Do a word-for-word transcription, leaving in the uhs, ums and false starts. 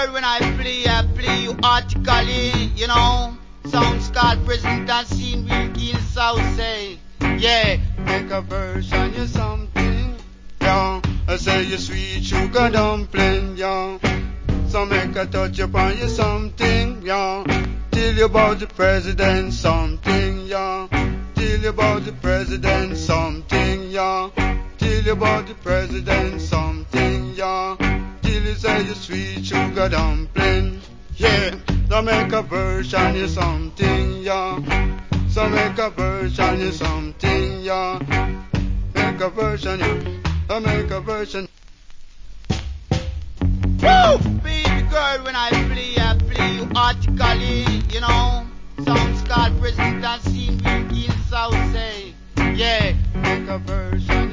girl, when I play, I play you artically, you know. Sounds called present and scene will kill South say. Yeah, make a version, you something, yeah. I say you sweet sugar dumpling, yeah. So make a touch upon you something, yeah. Tell you about the president something, yeah. Tell you about the president something, yeah. Tell you about the president something, yeah. Till you say you sweet sugar dumpling, yeah. So make a version you something, yeah. So make a version you something, yeah. Make a version, yeah. So make a version. Woo! Baby girl, when I play, I play you artically, you know. Sounds called present and scene will kill South say. Yeah, make a version.